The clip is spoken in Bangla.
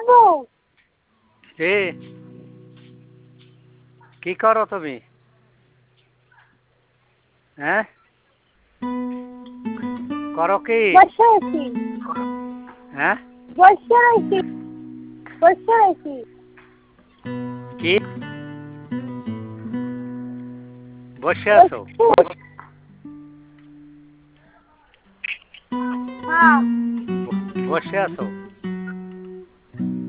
আব্বু এ কি করো তুমি? হ্যাঁ, করো কি? বসে আছি। হ্যাঁ, বসে আছি। বসে আছি। কি বসে আছো? হ্যাঁ। বসে আছো?